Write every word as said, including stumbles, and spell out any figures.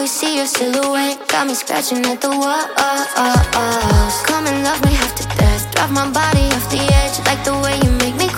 always see your silhouette. Got me scratching at the walls. Come and love me half to death. Drive my body off the edge. Like the way you make me